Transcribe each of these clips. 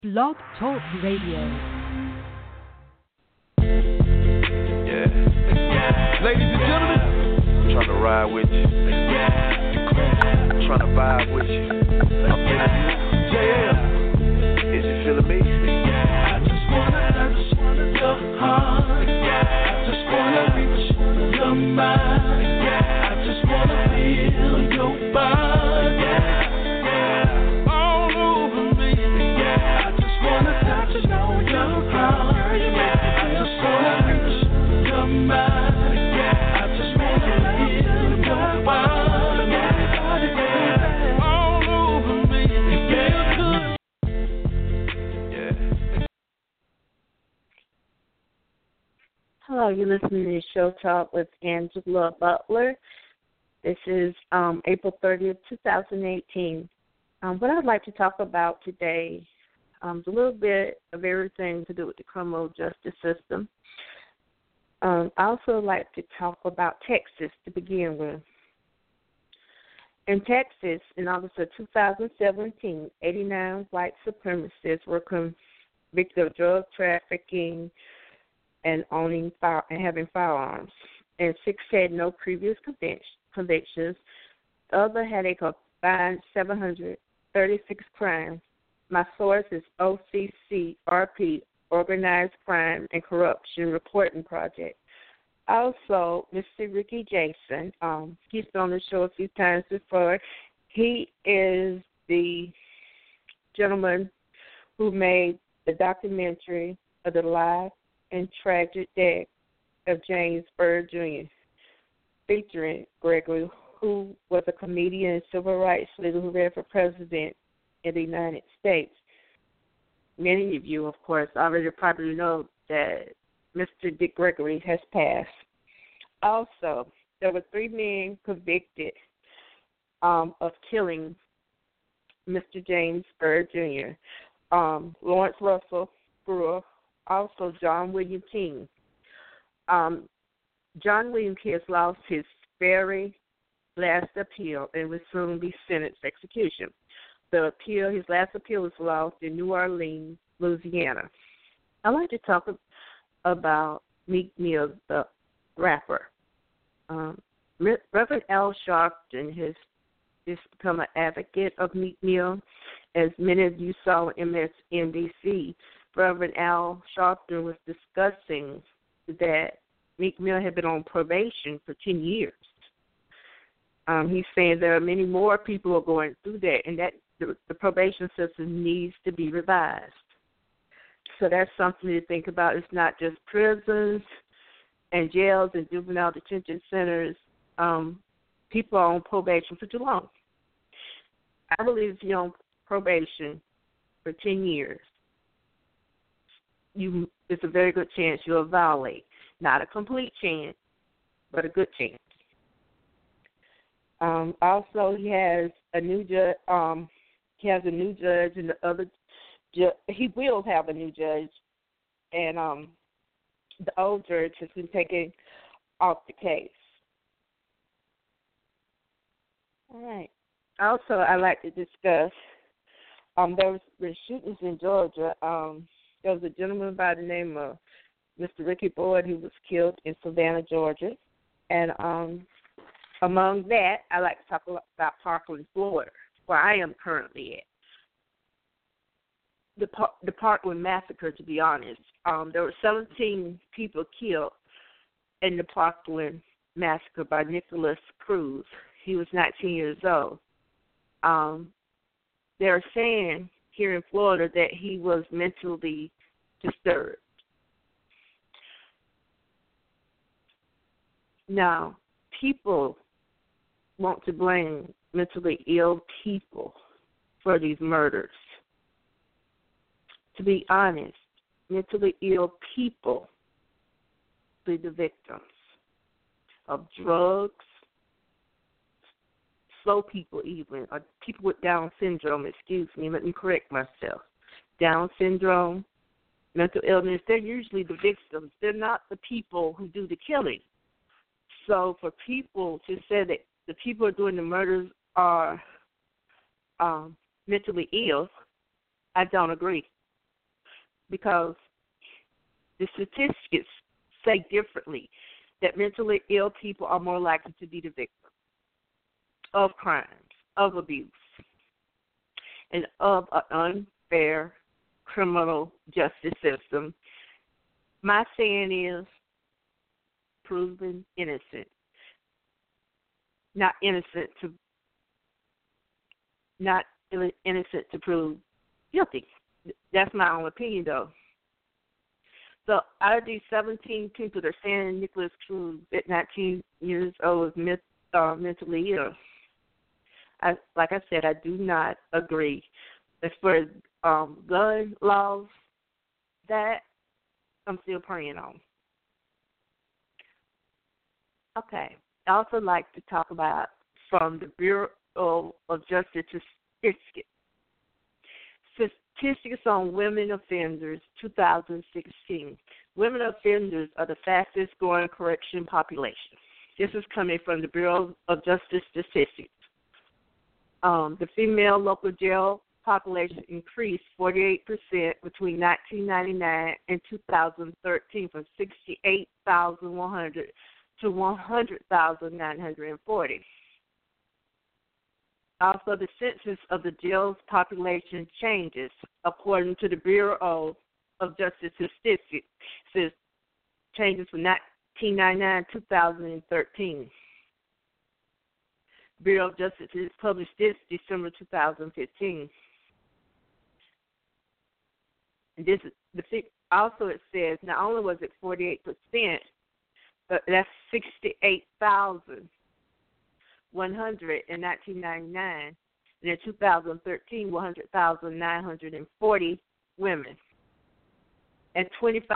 Blog Talk Radio. Yeah. Ladies and gentlemen, I'm trying to ride with you. I'm trying to vibe with you. I'm feeling you. JL, is you feeling me? I just wanna touch your heart. I just wanna reach your mind. I just wanna feel your body all over me. I just wanna touch your heart. I just wanna reach your mind. I just wanna feel your body all over me. Yeah. Hello, you're listening to Show Talk with Angela Butler. This is April 30th, 2018. What I'd like to talk about today is a little bit of everything to do with the criminal justice system. I also like to talk about Texas to begin with. In Texas, in August of 2017, 89 white supremacists were convicted of drug trafficking and owning and having firearms, and 6 had no previous convictions. The other had a combined 736 crimes. My source is OCCRP, Organized Crime and Corruption Reporting Project. Also, Mr. Ricky Jason, he's been on the show a few times before. He is the gentleman who made the documentary of the life and tragic death of James Byrd Jr., featuring Gregory, who was a comedian and civil rights leader who ran for president in the United States. Many of you, of course, already probably know that Mr. Dick Gregory has passed. Also, there were 3 men convicted of killing Mr. James Byrd Jr., Lawrence Russell Brewer, also John William King. John William King has lost his very last appeal and will soon be sentenced to execution. His last appeal was lost in New Orleans, Louisiana. I'd like to talk about Meek Mill, the rapper. Reverend Al Sharpton has become an advocate of Meek Mill. As many of you saw on MSNBC, Reverend Al Sharpton was discussing that Meek Mill had been on probation for 10 years. He's saying there are many more people who are going through that, and that the probation system needs to be revised. So that's something to think about. It's not just prisons and jails and juvenile detention centers. People are on probation for too long. I believe if you're on probation for 10 years, it's a very good chance you'll violate. Not a complete chance, but a good chance. Also, he has a new judge. He has a new judge, and the other he will have a new judge, and the old judge has been taken off the case. All right. Also, I'd like to discuss. There was been shootings in Georgia. There was a gentleman by the name of Mr. Ricky Boyd who was killed in Savannah, Georgia, and among that, I like to talk about Parkland, Florida, where I am currently at. The Parkland massacre, to be honest. There were 17 people killed in the Parkland massacre by Nicholas Cruz. He was 19 years old. They're saying here in Florida that he was mentally disturbed. Now, people want to blame mentally ill people for these murders. To be honest, mentally ill people be the victims of drugs, slow people even, or people with Down syndrome, let me correct myself. Down syndrome, mental illness, they're usually the victims. They're not the people who do the killing. So for people to say that the people who are doing the murders are mentally ill, I don't agree. because the statistics say differently, that mentally ill people are more likely to be the victim of crimes, of abuse, and of an unfair criminal justice system. My saying is proven innocent, not innocent to prove guilty. That's my own opinion, though. So out of these 17 people, they're saying Nicholas Cruz at 19 years old is mentally ill. Like I said, I do not agree. As for gun laws, that I'm still praying on. Okay. I also like to talk about from the Bureau of Justice Statistics. Statistics on women offenders, 2016. Women offenders are the fastest growing correction population. This is coming from the Bureau of Justice Statistics. The female local jail population increased 48% between 1999 and 2013 from 68,100 to 100,940. Also, the census of the jail's population changes according to the Bureau of Justice Statistics. It changes from 1999 to 2013. Bureau of Justice has published this December 2015. And also it says not only was it 48%, but that's 68,100 in 1999, and in 2013, 100,940 women, and 25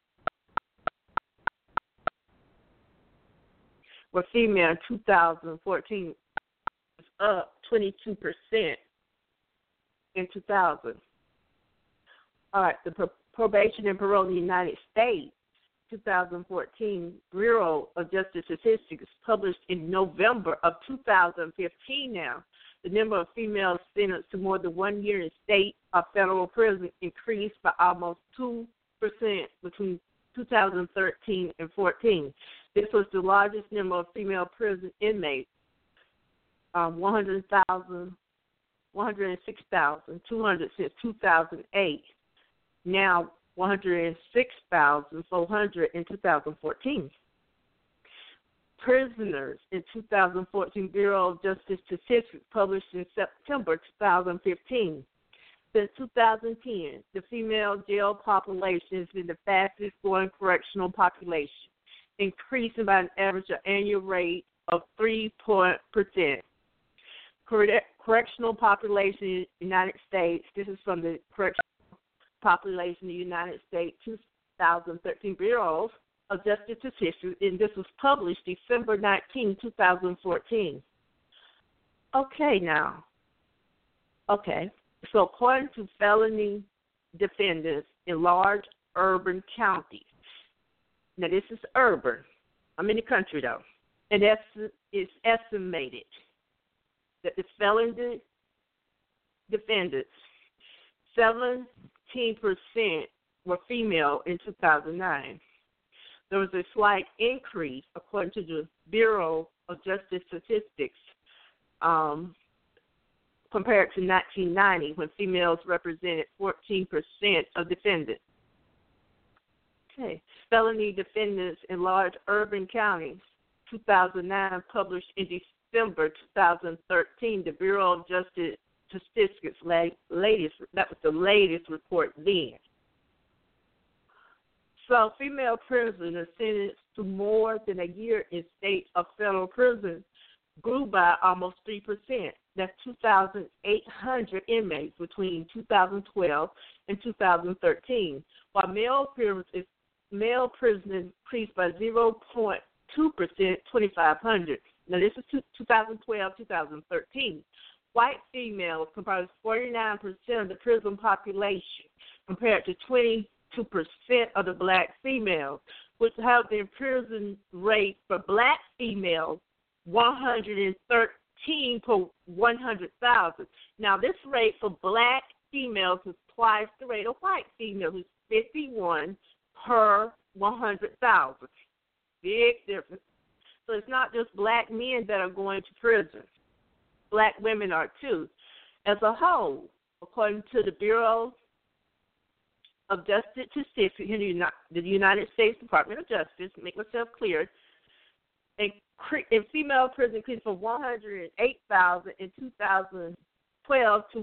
were female. In 2014, was up 22% in 2000. All right, the probation and parole in the United States, 2014 Bureau of Justice Statistics published in November of 2015 now. The number of females sentenced to more than 1 year in state or federal prison increased by almost 2% between 2013 and 14. This was the largest number of female prison inmates, 106,200 since 2008. Now 106,400 in 2014. Prisoners in 2014 Bureau of Justice Statistics published in September 2015. Since 2010, the female jail population has been the fastest growing correctional population, increasing by an average annual rate of 3%. Correctional population in the United States, this is from the correctional population in the United States 2013 Bureau of Justice Statistics, and this was published December 19, 2014. So according to felony defendants in large urban counties, now this is urban, I'm in the country though, and it's estimated that the felony defendants, 17% were female in 2009. There was a slight increase, according to the Bureau of Justice Statistics, compared to 1990, when females represented 14% of defendants. Okay. Felony defendants in large urban counties, 2009, published in December 2013, the Bureau of Justice Statistics that was the latest report then. So female prisoners sentenced to more than a year in state or federal prison grew by almost 3%. That's 2,800 inmates between 2012 and 2013, while male prisoners increased by 0.2%, 2,500. Now, this is 2012, 2013. White females comprise 49% of the prison population, compared to 22% of the black females, which have the prison rate for black females 113 per 100,000. Now, this rate for black females is twice the rate of white females, who's 51 per 100,000. Big difference. So it's not just black men that are going to prison. Black women are too. As a whole, according to the Bureau of Justice Statistics in the United States Department of Justice, make myself clear, in female prison increased from 108,000 in 2012 to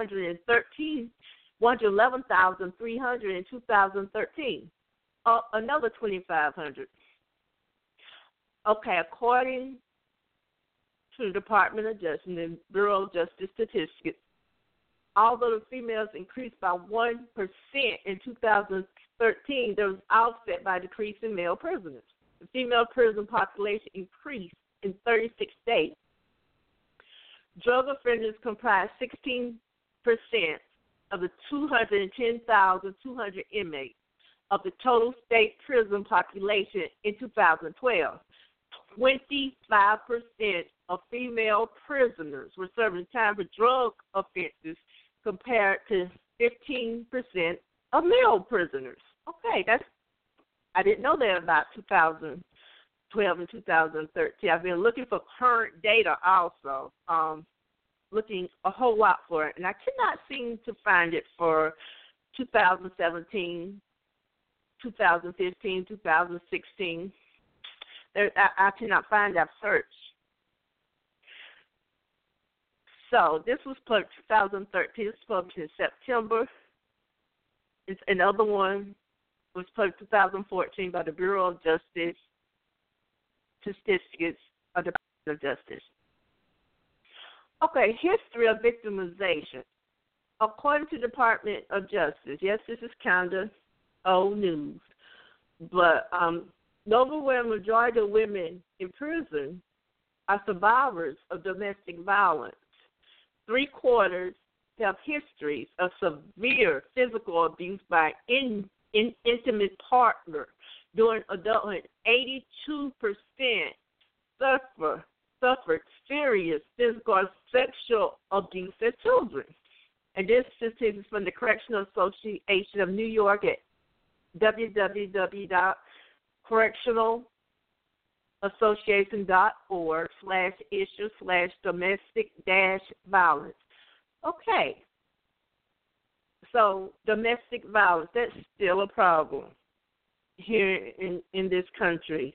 111,300 in 2013, another 2,500. Okay, according to the Department of Justice and the Bureau of Justice Statistics, although the females increased by 1% in 2013, there was offset by a decrease in male prisoners. The female prison population increased in 36 states. Drug offenders comprise 16% of the 210,200 inmates of the total state prison population in 2012. 25% of female prisoners were serving time for drug offenses compared to 15% of male prisoners. Okay, I didn't know that about 2012 and 2013. I've been looking for current data also, looking a whole lot for it, and I cannot seem to find it for 2017, 2015, 2016. I cannot find that search. So this was published 2013. This was published in September. Another one was published 2014 by the Bureau of Justice Statistics of the Department of Justice. Okay, history of victimization. According to the Department of Justice, yes, this is kind of old news, but the overwhelming majority of women in prison are survivors of domestic violence. 3/4 have histories of severe physical abuse by an intimate partner during adulthood. 82% suffered serious physical or sexual abuse as children. And this statistic is from the Correctional Association of New York at www.correctionalassociation.org/issue/domestic-violence. Okay. So domestic violence, that's still a problem here in this country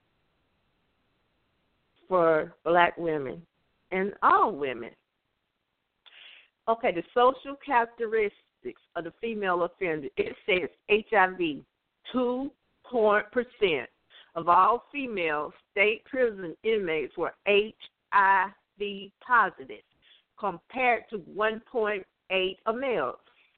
for black women and all women. Okay, the social characteristics of the female offender. It says HIV, 2% of all female state prison inmates were HIV positive, compared to 1.8 of males.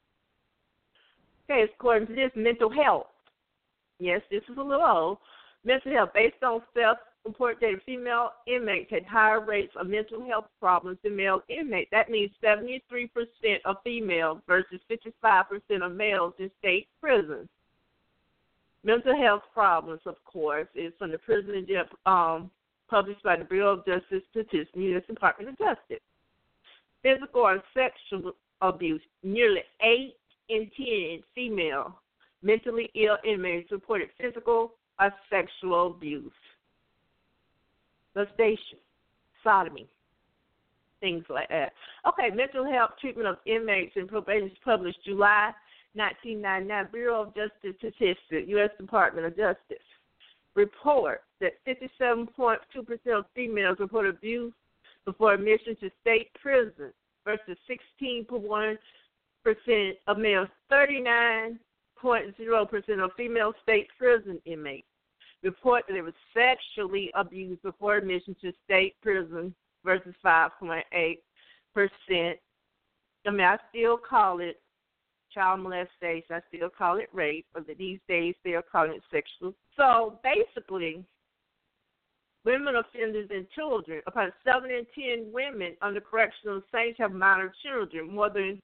Okay, according to this, mental health. Yes, this is a little old. Mental health, based on self-report data, female inmates had higher rates of mental health problems than male inmates. That means 73% of females versus 55% of males in state prisons. Mental health problems, of course, is from the Prison and Jail, published by the Bureau of Justice Statistics, U.S. Department of Justice. Physical or sexual abuse, nearly 8 in 10 female mentally ill inmates reported physical or sexual abuse. Molestation, sodomy, things like that. Okay, mental health treatment of inmates in probation is published July 1999, Bureau of Justice Statistics, U.S. Department of Justice. Report that 57.2% of females report abuse before admission to state prison versus 16.1% of males. 39.0% of female state prison inmates report that they were sexually abused before admission to state prison versus 5.8%. I mean, I still call it child molestation. I still call it rape, but these days they are calling it sexual. So basically, women offenders and children, about 7 in 10 women under correctional saints have minor children, more than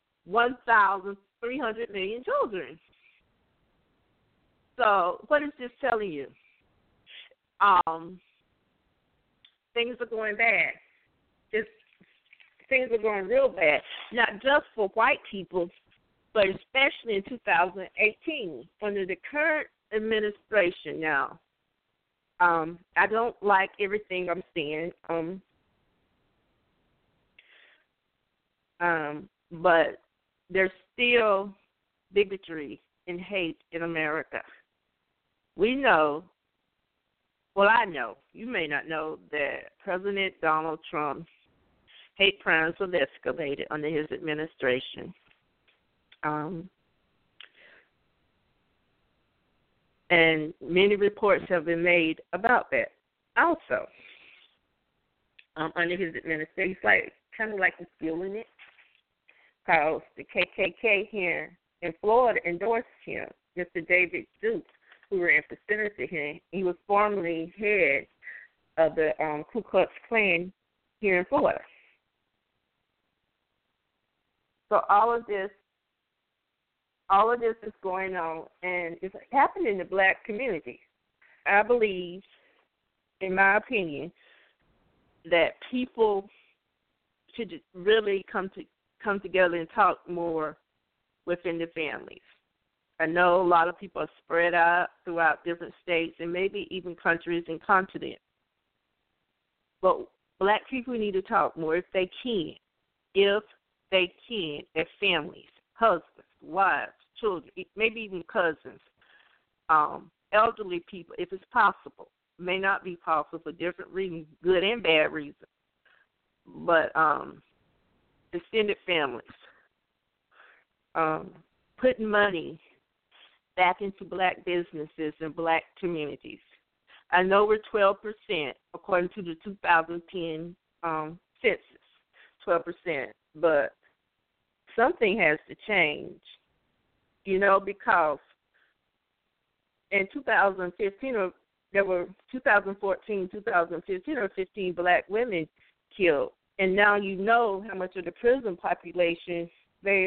1,300 million children. So what is this telling you? Things are going bad. Things are going real bad, not just for white people, but especially in 2018 under the current administration now. I don't like everything I'm seeing, but there's still bigotry and hate in America. We know, well, I know, you may not know, that President Donald Trump's hate crimes have escalated under his administration. And many reports have been made about that also under his administration. He's like, kind of like he's feeling it, because the KKK here in Florida endorsed him, Mr. David Duke, who ran for senator here. He was formerly head of the Ku Klux Klan here in Florida. So all of this is going on, and it's happening in the black community. I believe, in my opinion, that people should really come together and talk more within the families. I know a lot of people are spread out throughout different states and maybe even countries and continents. But black people need to talk more if they can. As families, husbands, wives, children, maybe even cousins, elderly people, if it's possible. It may not be possible for different reasons, good and bad reasons. But extended families, putting money back into black businesses and black communities. I know we're 12%, according to the 2010 census, 12%, but something has to change, because in 2015, there were 2014, 2015, or 15 black women killed. And now you know how much of the prison population the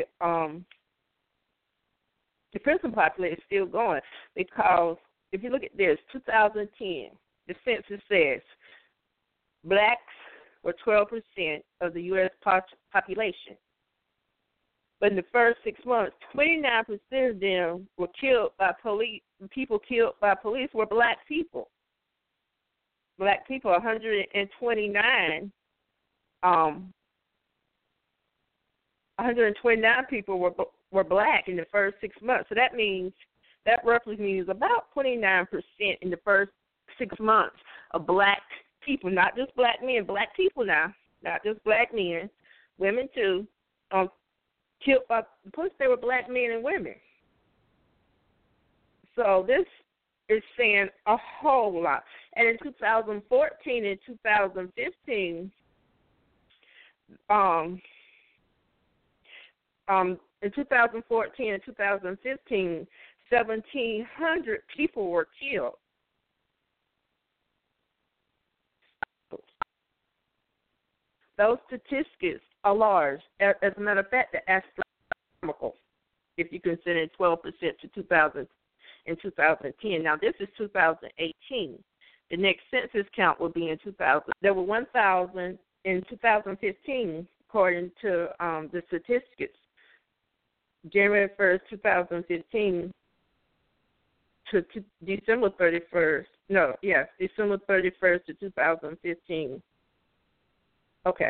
prison population is still going, because if you look at this, 2010, the census says blacks were 12% of the U.S. population. But in the first 6 months, 29% of them were killed by police. People killed by police were black people. Black people, 129. 129 people were black in the first 6 months. So that roughly means about 29% in the first 6 months of black people, not just black men, black people now, not just black men, women too, killed by police. They were black men and women. So this is saying a whole lot. And in 2014 and 2015, in 2014 and 2015, 1,700 people were killed. Those statistics are large. As a matter of fact, they're astronomical if you consider 12% to 2000 in 2010. Now, this is 2018. The next census count will be in 2000. There were 1,000 in 2015, according to the statistics. January 1st, 2015 to December 31st. December 31st to 2015. Okay.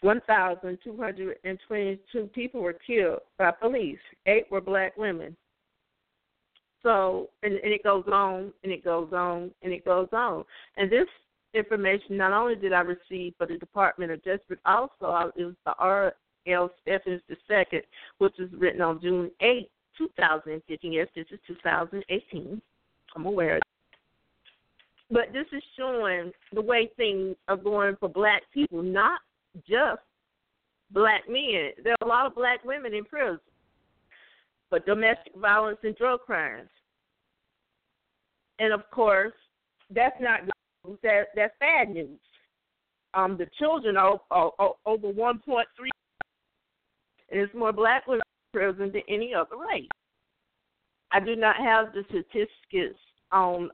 1,222 people were killed by police. 8 were black women. So, and it goes on, and it goes on, and it goes on. And this information not only did I receive for the Department of Justice, but also it was the R.L. Stephens II, which was written on June 8, 2015. Yes, this is 2018. I'm aware of that. But this is showing the way things are going for black people, not just black men. There are a lot of black women in prison for domestic violence and drug crimes. And, of course, that's not good news. That's bad news. The children are over 1.3, and it's more black women in prison than any other race. I do not have the statistics on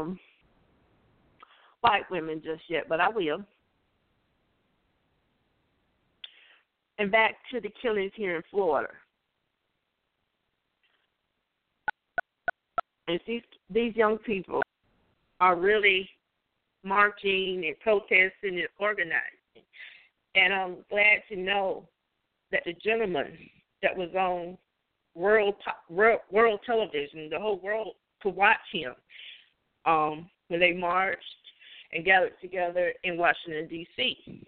white women just yet, but I will. And back to the killings here in Florida. And these young people are really marching and protesting and organizing. And I'm glad to know that the gentleman that was on world television, the whole world could watch him when they marched and gathered together in Washington, D.C.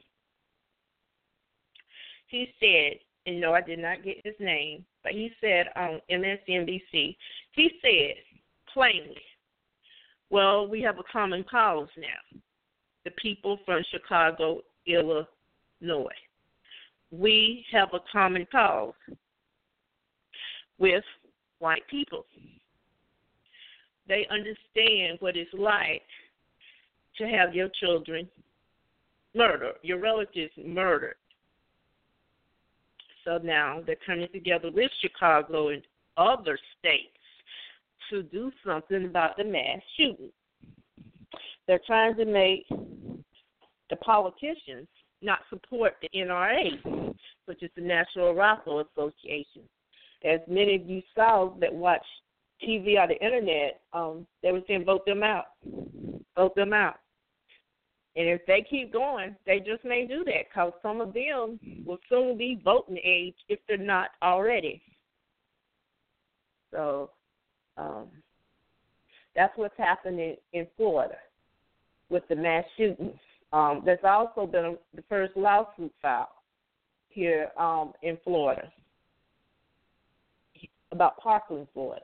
He said, and no, I did not get his name, but he said on MSNBC, he said plainly, well, we have a common cause now, the people from Chicago, Illinois. We have a common cause with white people. They understand what it's like to have your children murdered, your relatives murdered. So now they're coming together with Chicago and other states to do something about the mass shooting. They're trying to make the politicians not support the NRA, which is the National Rifle Association. As many of you saw that watch TV or the internet, they were saying vote them out. Vote them out. And if they keep going, they just may do that because some of them will soon be voting age if they're not already. So that's what's happening in Florida with the mass shootings. There's also been the first lawsuit filed here in Florida about Parkland, Florida.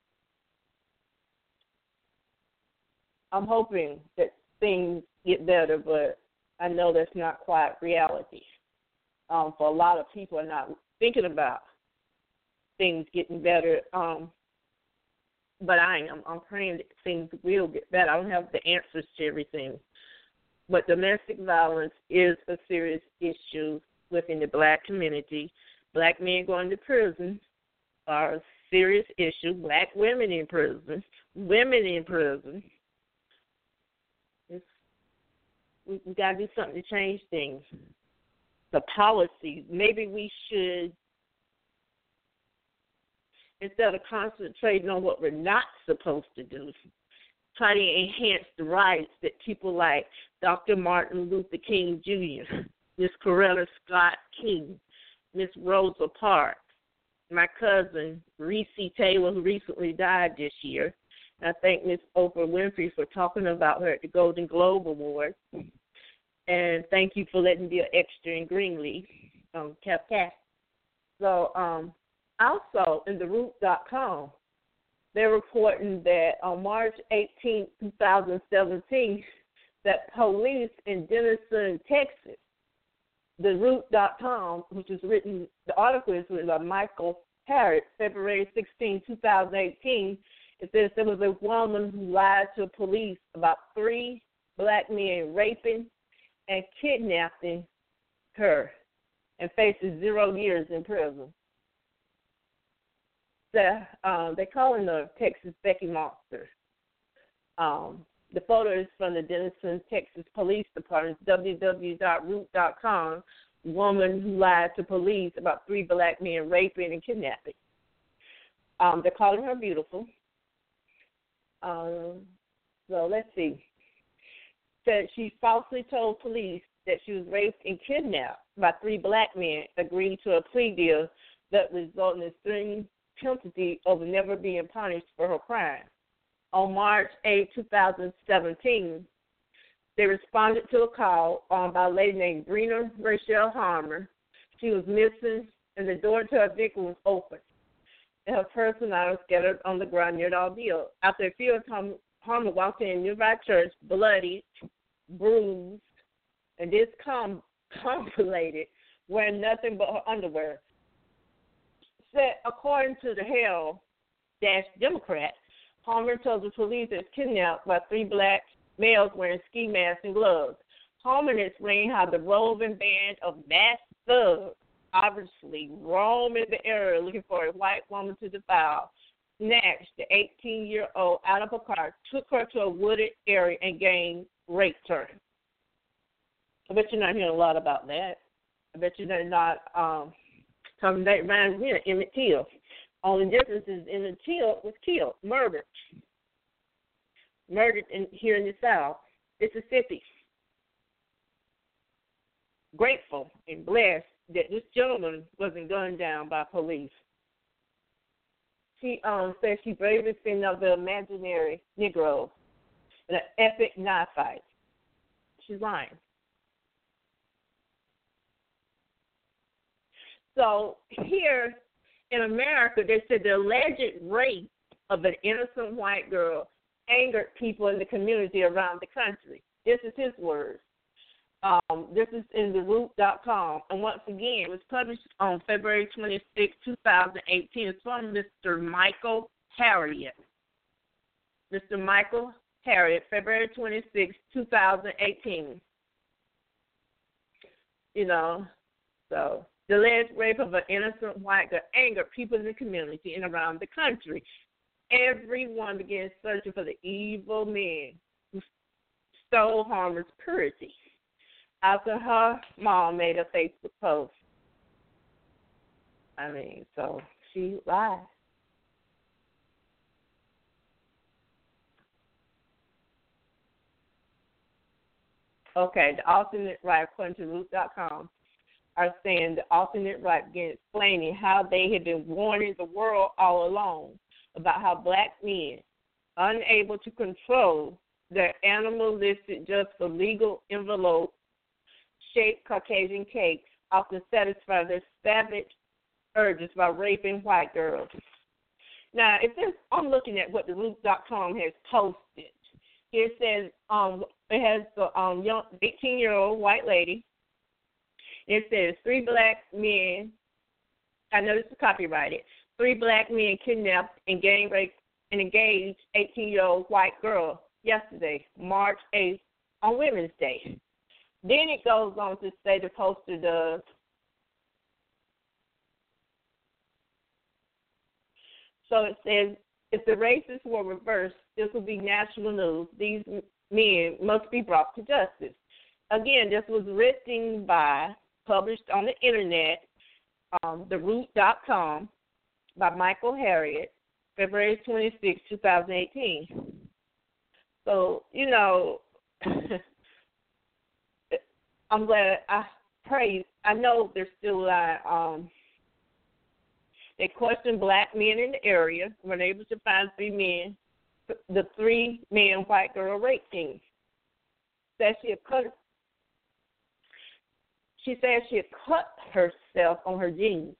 I'm hoping that things get better, but I know that's not quite reality. For a lot of people are not thinking about things getting better, but I am. I'm praying that things will get better. I don't have the answers to everything, but domestic violence is a serious issue within the black community. Black men going to prison are a serious issue. Black women in prison, women in prison. We got to do something to change things. The policies, maybe we should, instead of concentrating on what we're not supposed to do, try to enhance the rights that people like Dr. Martin Luther King Jr., Miss Coretta Scott King, Miss Rosa Parks, my cousin Reese Taylor, who recently died this year. I thank Miss Oprah Winfrey for talking about her at the Golden Globe Awards. And thank you for letting me be an extra in Greenleaf, Cap. So also in TheRoot.com, they're reporting that on March 18, 2017, that police in Denison, Texas, TheRoot.com, which is written, the article is written by Michael Harris, February 16, 2018. It says there was a woman who lied to police about 3 black men raping and kidnapping her and faces 0 years in prison. They're calling her Texas Becky Monster. The photo is from the Denison, Texas Police Department, www.root.com, woman who lied to police about 3 black men raping and kidnapping. They're calling her beautiful. So let's see. Said she falsely told police that she was raped and kidnapped by 3 black men, agreed to a plea deal that resulted in string penalty over never being punished for her crime. On March 8, 2017, they responded to a call by a lady named Brina Rachel Harmer. She was missing, and the door to her vehicle was open. And her personal items scattered on the ground near the ordeal. After a few times, Harmer walked in a nearby church, bloody, bruised, and discombobulated, wearing nothing but her underwear. Said, according to the Herald-Democrat, Harmer told the police that kidnapped by 3 black males wearing ski masks and gloves. Harmer explained how the roving band of masked thugs obviously roamed in the area looking for a white woman to defile, snatched the 18-year-old out of a car, took her to a wooded area, and raped her. I bet you're not hearing a lot about that. I bet you're not talking that reminds me of Emmett Till. Only difference is Emmett Till was killed, murdered. murdered here in the South, Mississippi. Grateful and blessed that this gentleman wasn't gunned down by police. She said she bravely fended off the imaginary Negro in an epic knife fight. She's lying. So here in America, they said the alleged rape of an innocent white girl angered people in the community around the country. This is his words. This is in TheRoot.com. And once again, it was published on February 26, 2018. It's from Mr. Michael Harriet. Mr. Michael Harriet, February 26, 2018. So the alleged rape of an innocent white girl angered people in the community and around the country. Everyone began searching for the evil men who stole Harmer's purity after her mom made a Facebook post. So she lied. Okay, the alternate right, according to Root.com, are saying the alternate right began explaining how they had been warning the world all along about how black men, unable to control their animalistic just for legal envelope shaped Caucasian cakes, often satisfy their savage urges by raping white girls. Now, I'm looking at what the Root.com has posted. It says it has the young 18-year-old white lady. It says 3 black men. I know this is copyrighted. 3 black men kidnapped and gang raped an engaged 18-year-old white girl yesterday, March 8th, on Women's Day. Then it goes on to say the poster does. So it says, if the races were reversed, this would be national news. These men must be brought to justice. Again, this was written published on the internet, TheRoot.com, by Michael Harriet, February 26, 2018. So, I'm glad. I know there's still they questioned black men in the area, were able to find 3 men, the 3 men white girl rape team. She said she had cut herself on her jeans.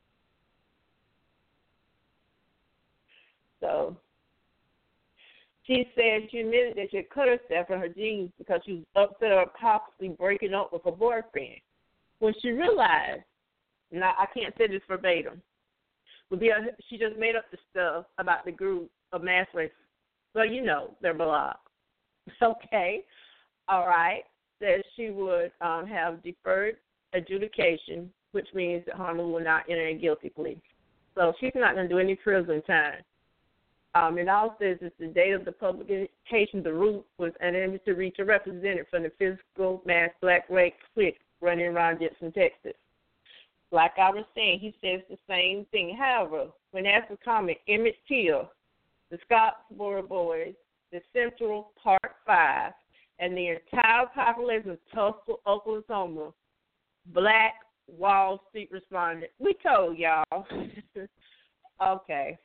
So she said she admitted that she had cut herself on her jeans because she was upset about possibly breaking up with her boyfriend. When she realized, now I can't say this verbatim, she just made up the stuff about the group of mass rapists. Well, they're blocked. Okay, all right. That she would have deferred adjudication, which means that Harmer will not enter a guilty plea. So she's not going to do any prison time. It also says that the date of the publication, The Root was unable to reach a representative from the physical mass black rape clique running around Gibson, Texas. Like I was saying, he says the same thing. However, when asked to comment, Emmett Till, the Scottsboro Boys, the Central Park 5, and the entire population of Tulsa, Oklahoma, Black Wall Street responded, we told y'all. Okay.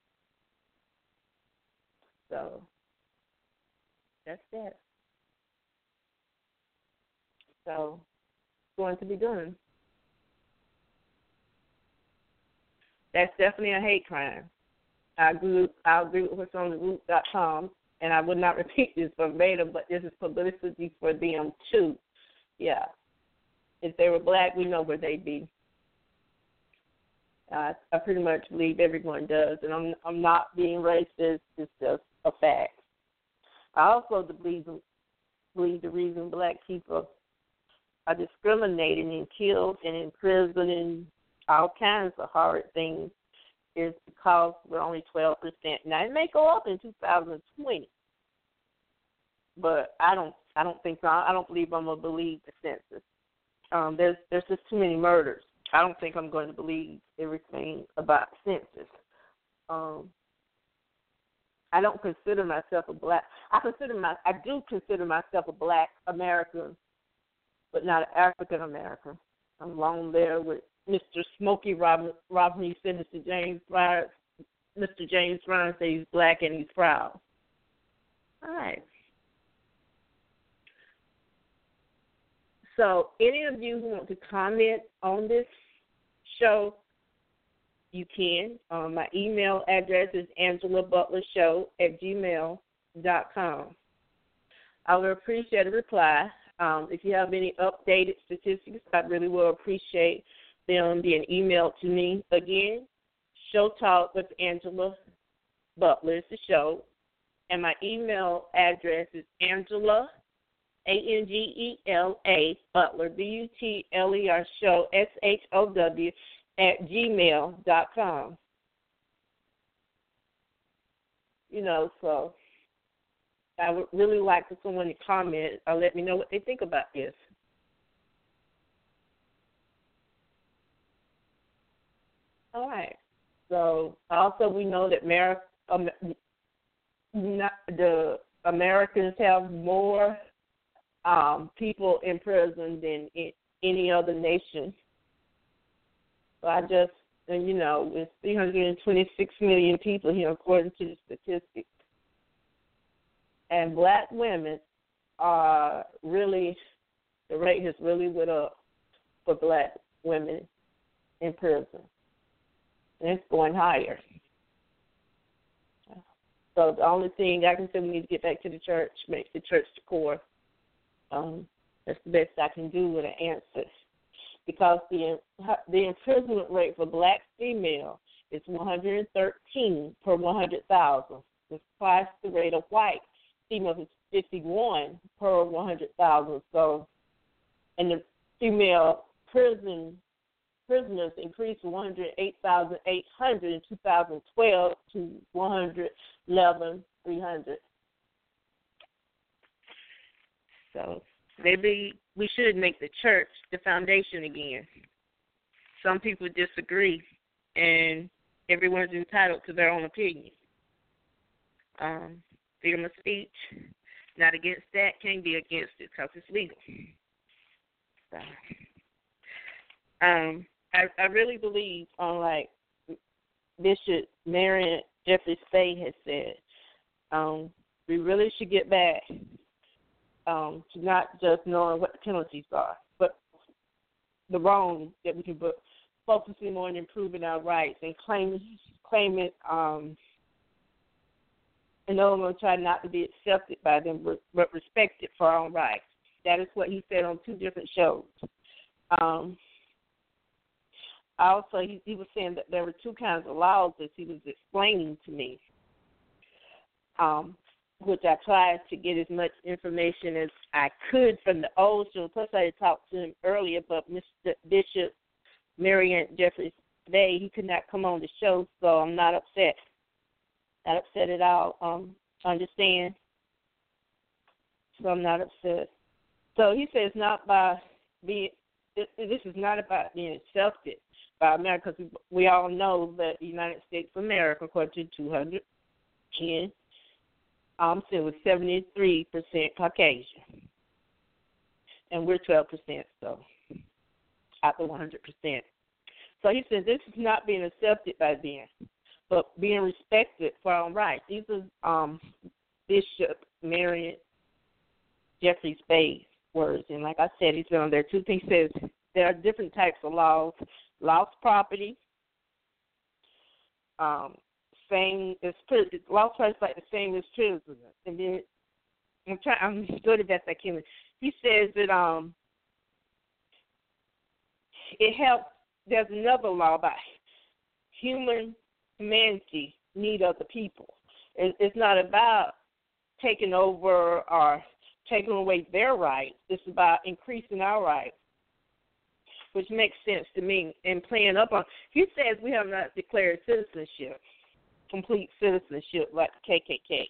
So, that's that. So, it's going to be done. That's definitely a hate crime. I agree with what's on TheRoot.com, and I would not repeat this verbatim, but this is publicity for them too. Yeah. If they were black, we know where they'd be. I pretty much believe everyone does, and I'm not being racist. It's just a fact. I also believe the reason black people are discriminated and killed and imprisoned and all kinds of horrid things is because we're only 12%. Now it may go up in 2020, but I don't think so. I don't believe I'm gonna believe the census. There's just too many murders. I don't think I'm going to believe everything about the census. I don't consider myself a black. I do consider myself a black American, but not an African American. I'm along there with Mr. Smokey Robinson, Mr. James Brown. Mr. James Brown says he's black and he's proud. All right. So any of you who want to comment on this show, you can. My email address is angelabutlershow@gmail.com. I would appreciate a reply. If you have any updated statistics, I really will appreciate them being emailed to me. Again, Show Talk with Angela Butler is the show. And my email address is Angela, Angela, Butler, Butler, show, SHOW, @gmail.com. So I would really like for someone to comment or let me know what they think about this. All right. So also we know that the Americans have more people in prison than any other nation. So it's 326 million people here according to the statistics. And black women are really, the rate has really went up for black women in prison. And it's going higher. So the only thing I can say, we need to get back to the church, make the church the core. That's the best I can do with an answer. Because the imprisonment rate for black female is 113 per 100,000. It's twice the rate of white females is 51 per 100,000. So, and the female prisoners increased from 108,800 in 2012 to 111,300. So maybe we should make the church the foundation again. Some people disagree, and everyone's entitled to their own opinion. Freedom of speech, not against that, can't be against it because it's legal. So, I really believe on Bishop Marion Jeffrey Spade has said, we really should get back to not just knowing what the penalties are, but the wrong that we can put, focusing on improving our rights and claiming and no one will try not to be accepted by them, but respected for our own rights. That is what he said on 2 different shows. Also, he was saying that there were 2 kinds of laws that he was explaining to me, which I tried to get as much information as I could from the old show. Plus, I had talked to him earlier, but Mr. Bishop Marion Jeffrey today, he could not come on the show, so I'm not upset. Not upset at all. Understand? So I'm not upset. So he says this is not about being accepted by America, because we all know that the United States of America, according to 210, still was 73% Caucasian. And we're 12%, so out of 100%. So he says this is not being accepted by them, but being respected for our own rights. These are Bishop Marion Jeffrey Spade's words. And like I said, he's been on there 2 things. He says there are different types of laws. Lost property, lost property is like the same as prison. And then I'm doing the best I can. He says that it helps. There's another law about humanity need of the people. It's not about taking over or taking away their rights. It's about increasing our rights, which makes sense to me. And playing up on, he says we have not declared citizenship, complete citizenship like the KKK.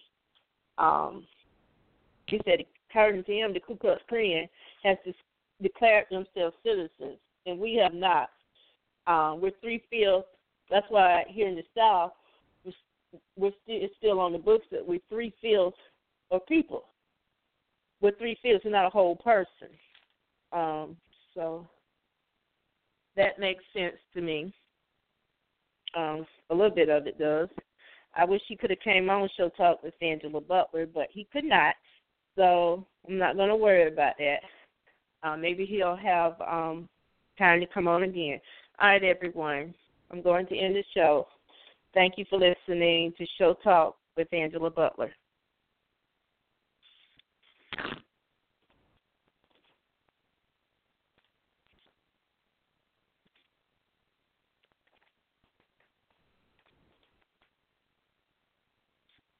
He said, according to him, the Ku Klux Klan has declared themselves citizens, and we have not. We're 3/5. That's why here in the South, it's still on the books that we're 3 fields of people. We're 3 fields, we're not a whole person. So that makes sense to me. A little bit of it does. I wish he could have came on Show Talk with Angela Butler, but he could not. So I'm not going to worry about that. Maybe he'll have time to come on again. All right, everyone. I'm going to end the show. Thank you for listening to Show Talk with Angela Butler.